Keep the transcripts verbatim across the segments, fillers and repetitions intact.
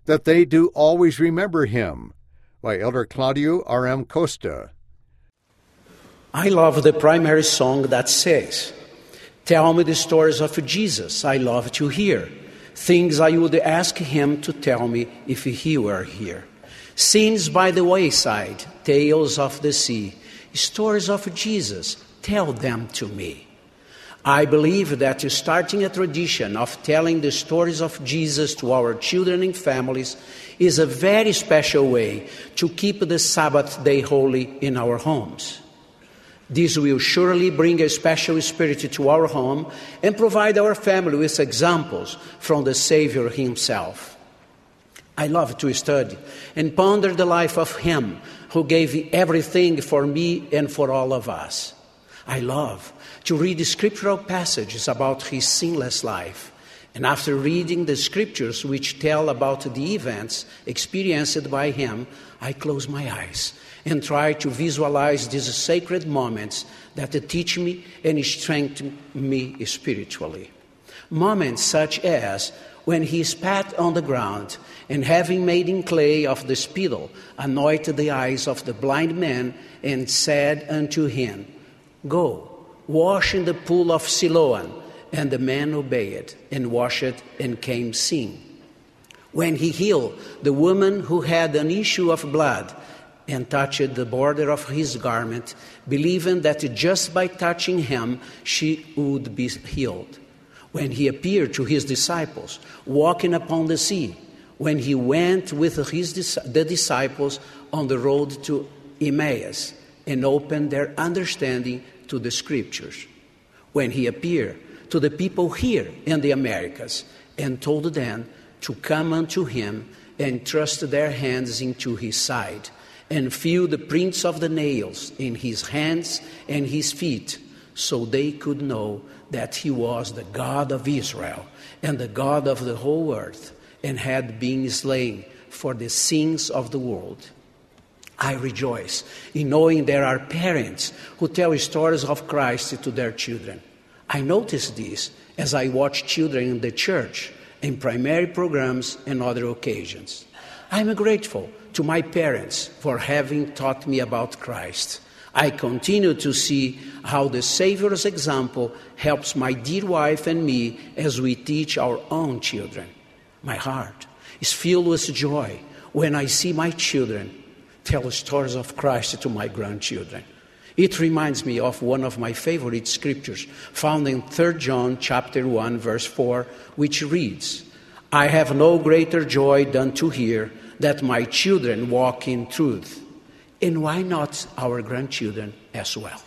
that they do always remember him. By Elder Claudio R M. Costa. I love the primary song that says, "Tell me the stories of Jesus I love to hear, things I would ask him to tell me if he were here. Scenes by the wayside, tales of the sea, stories of Jesus, tell them to me." I believe that starting a tradition of telling the stories of Jesus to our children and families is a very special way to keep the Sabbath day holy in our homes. This will surely bring a special spirit to our home and provide our family with examples from the Savior himself. I love to study and ponder the life of him who gave everything for me and for all of us. I love to read scriptural passages about his sinless life. And after reading the scriptures which tell about the events experienced by him, I close my eyes and try to visualize these sacred moments that teach me and strengthen me spiritually. Moments such as when he spat on the ground and, having made in clay of the spittle, anointed the eyes of the blind man and said unto him, "Go, wash in the pool of Siloam." And the man obeyed and washed and came seeing. When he healed the woman who had an issue of blood and touched the border of his garment, believing that just by touching him she would be healed. When he appeared to his disciples walking upon the sea, when he went with his, the disciples on the road to Emmaus and opened their understanding to the scriptures. When he appeared to the people here in the Americas and told them to come unto him and thrust their hands into his side and feel the prints of the nails in his hands and his feet, so they could know that he was the God of Israel and the God of the whole earth and had been slain for the sins of the world. I rejoice in knowing there are parents who tell stories of Christ to their children. I notice this as I watch children in the church, in primary programs and other occasions. I'm grateful to my parents for having taught me about Christ. I continue to see how the Savior's example helps my dear wife and me as we teach our own children. My heart is filled with joy when I see my children tell stories of Christ to my grandchildren. It reminds me of one of my favorite scriptures found in Third John chapter one, verse four, which reads, "I have no greater joy than to hear that my children walk in truth." And why not our grandchildren as well?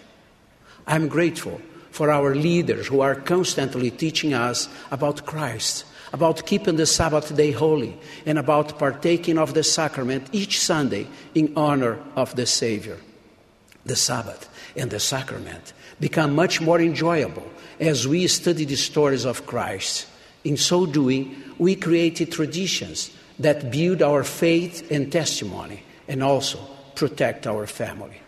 I'm grateful for our leaders who are constantly teaching us about Christ, about keeping the Sabbath day holy, and about partaking of the sacrament each Sunday in honor of the Savior. The Sabbath and the sacrament become much more enjoyable as we study the stories of Christ. In so doing, we create traditions that build our faith and testimony and also protect our family.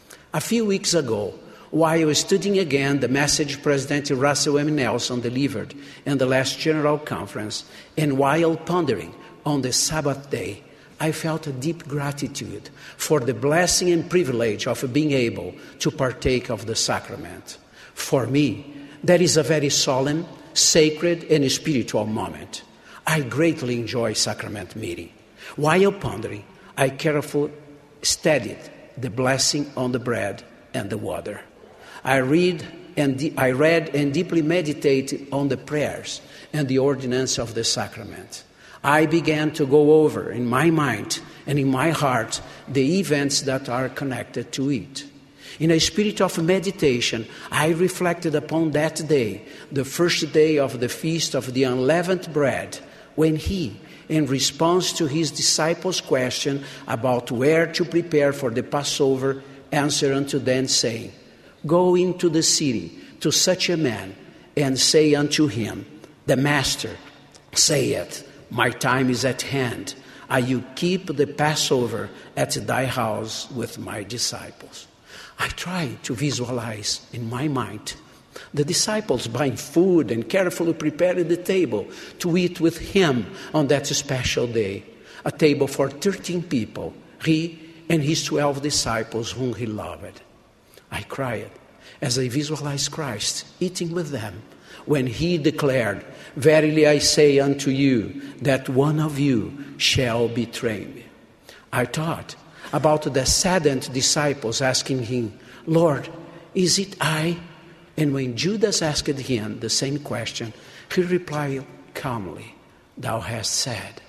A few weeks ago, while studying again the message President Russell M. Nelson delivered in the last General Conference, and while pondering on the Sabbath day, I felt a deep gratitude for the blessing and privilege of being able to partake of the sacrament. For me, that is a very solemn, sacred, and spiritual moment. I greatly enjoy sacrament meeting. While pondering, I carefully studied the blessing on the bread and the water. I read and de- I read and deeply meditated on the prayers and the ordinance of the sacrament. I began to go over in my mind and in my heart the events that are connected to it. In a spirit of meditation, I reflected upon that day, the first day of the feast of the unleavened bread, when he, in response to his disciples' question about where to prepare for the Passover, answered unto them, saying, "Go into the city to such a man, and say unto him, The Master saith, My time is at hand. I will keep the Passover at thy house with my disciples." I try to visualize in my mind the disciples buying food and carefully preparing the table to eat with him on that special day. a table for thirteen people, he and his twelve disciples whom he loved. I cried as I visualized Christ eating with them when he declared, "Verily I say unto you, that one of you shall betray me." I thought about the saddened disciples asking him, "Lord, is it I?" And when Judas asked him the same question, he replied calmly, "Thou hast said."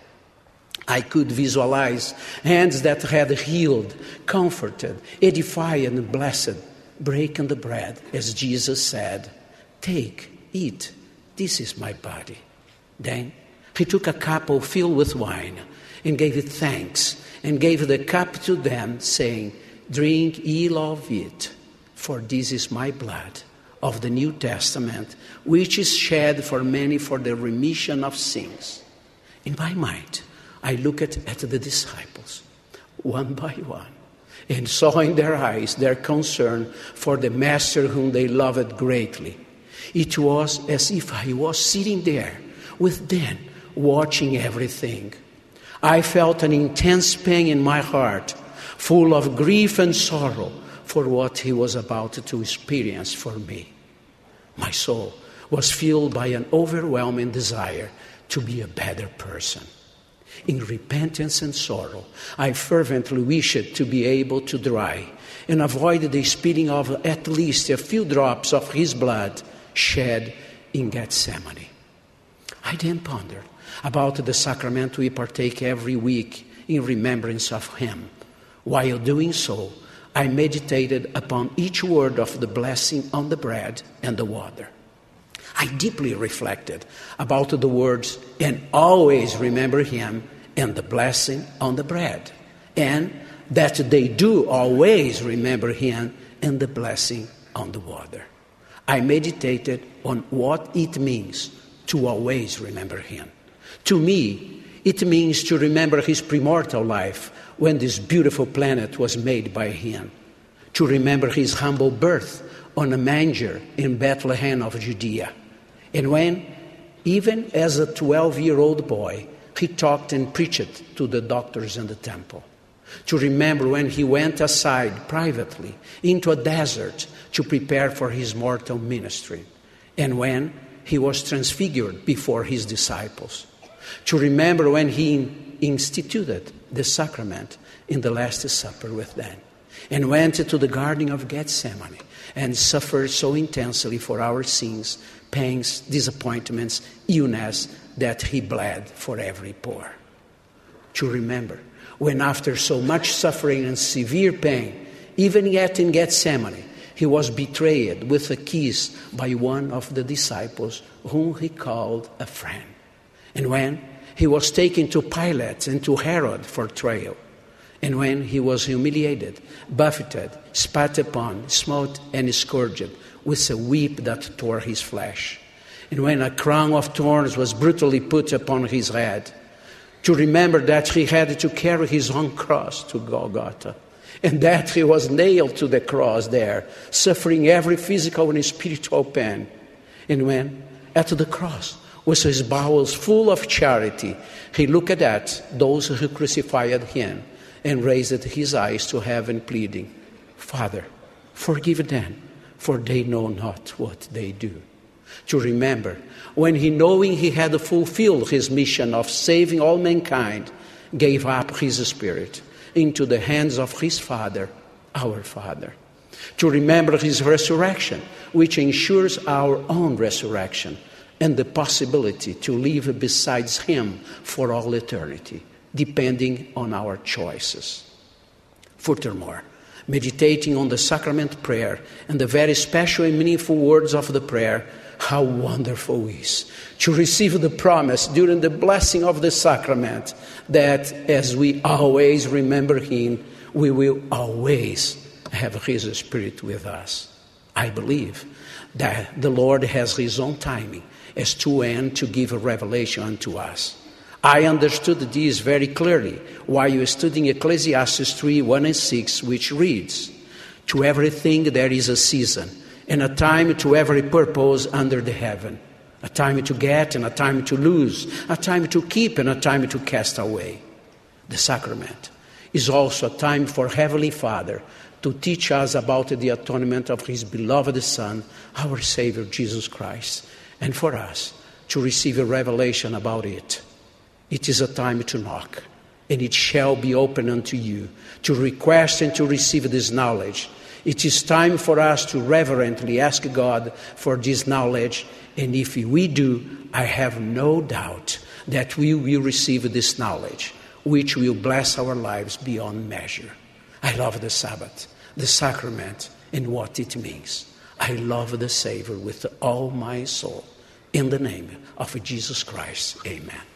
I could visualize hands that had healed, comforted, edified, and blessed, breaking the bread as Jesus said, "Take, eat, this is my body." Then he took a cup filled with wine and gave it thanks and gave the cup to them, saying, "Drink ye of it, for this is my blood of the New Testament, which is shed for many for the remission of sins." In my mind, I looked at the disciples, one by one, and saw in their eyes their concern for the Master whom they loved greatly. It was as if I was sitting there with them, watching everything. I felt an intense pain in my heart, full of grief and sorrow for what he was about to experience for me. My soul was filled by an overwhelming desire to be a better person. In repentance and sorrow, I fervently wished to be able to dry and avoid the spilling of at least a few drops of his blood shed in Gethsemane. I then pondered about the sacrament we partake every week in remembrance of him. While doing so, I meditated upon each word of the blessing on the bread and the water. I deeply reflected about the words, "and always remember him," and the blessing on the bread, and that they do always remember him and the blessing on the water. I meditated on what it means to always remember him. To me, it means to remember his premortal life when this beautiful planet was made by him, to remember his humble birth on a manger in Bethlehem of Judea, and when, even as a twelve-year-old boy, he talked and preached to the doctors in the temple. To remember when he went aside privately into a desert to prepare for his mortal ministry, and when he was transfigured before his disciples. To remember when he instituted the sacrament in the Last Supper with them, and went to the Garden of Gethsemane and suffered so intensely for our sins, pains, disappointments, illness, that he bled for every pore. To remember when after so much suffering and severe pain, even yet in Gethsemane, he was betrayed with a kiss by one of the disciples whom he called a friend. And when he was taken to Pilate and to Herod for trial, and when he was humiliated, buffeted, spat upon, smote, and scourged with a whip that tore his flesh, and when a crown of thorns was brutally put upon his head, to remember that he had to carry his own cross to Golgotha, and that he was nailed to the cross there, suffering every physical and spiritual pain, and when, at the cross, with his bowels full of charity, he looked at those who crucified him and raised his eyes to heaven, pleading, "Father, forgive them, for they know not what they do." To remember when he, knowing he had fulfilled his mission of saving all mankind, gave up his spirit into the hands of his Father, our Father. To remember his resurrection, which ensures our own resurrection and the possibility to live besides him for all eternity, depending on our choices. Furthermore, meditating on the sacrament prayer and the very special and meaningful words of the prayer, how wonderful it is to receive the promise during the blessing of the sacrament that as we always remember him, we will always have his Spirit with us. I believe that the Lord has his own timing as to when to give a revelation unto us. I understood this very clearly while studying Ecclesiastes three, one and six, which reads, "To everything there is a season, and a time to every purpose under the heaven, a time to get and a time to lose, a time to keep and a time to cast away." the sacrament, is also a time for Heavenly Father to teach us about the atonement of His beloved Son, our Savior, Jesus Christ, and for us to receive a revelation about it. It is a time to knock, and it shall be open unto you, to request and to receive this knowledge. It is time for us to reverently ask God for this knowledge, and if we do, I have no doubt that we will receive this knowledge, which will bless our lives beyond measure. I love the Sabbath, the sacrament, and what it means. I love the Savior with all my soul. In the name of Jesus Christ, amen.